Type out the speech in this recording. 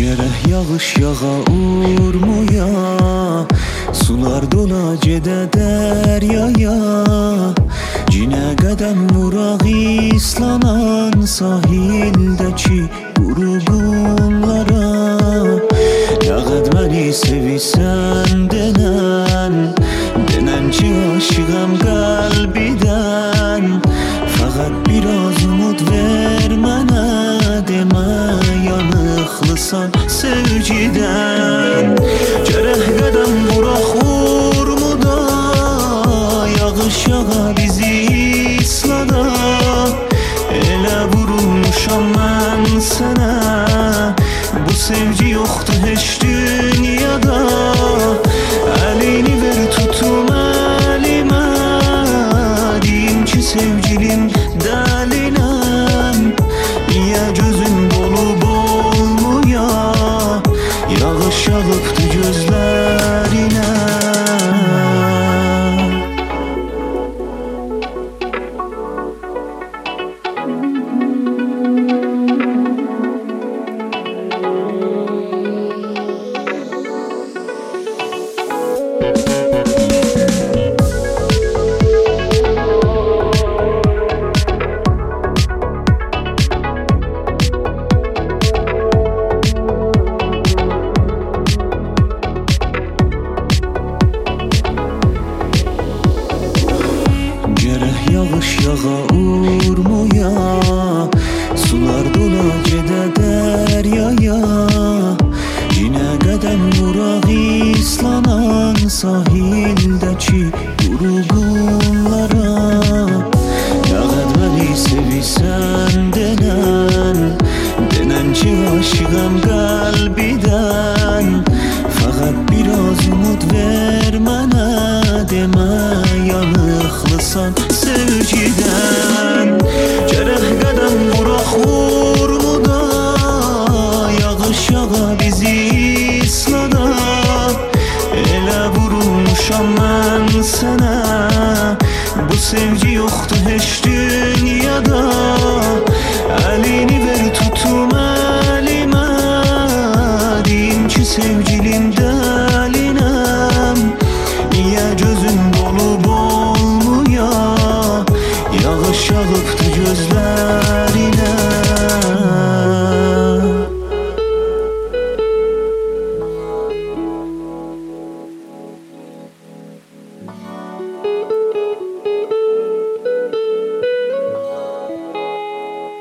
Gərək yağış yağa urmuya, sular dola gedə dəryaya. Cinə qədəm vuraq islanan sahildəki quru qumlara. Nə qəd məni sevirsən denən ki aşığam qəlbidən. Fəqət biraz umud ver mənə, demə yanıqlısan sevgidən. Gərək qədəm vuraq urmuda, yağış yağa bizi islada. Elə vurulmuşam mən sənə, bu sevgi yoxdur heç dünyada. Əlini ver tutum əlimə, deyim ki sevgilim dəlinəm. Niyə gözün dolub olmuya, yağış yağıbdı gözlərinə. Yağış yağa urmuya, sular dola gedə dəryaya. Cinə qədəm vuraq islanan sahildəki quru qumlara. Nə qəd məni sevirsən denən ki aşığam qəlbidən.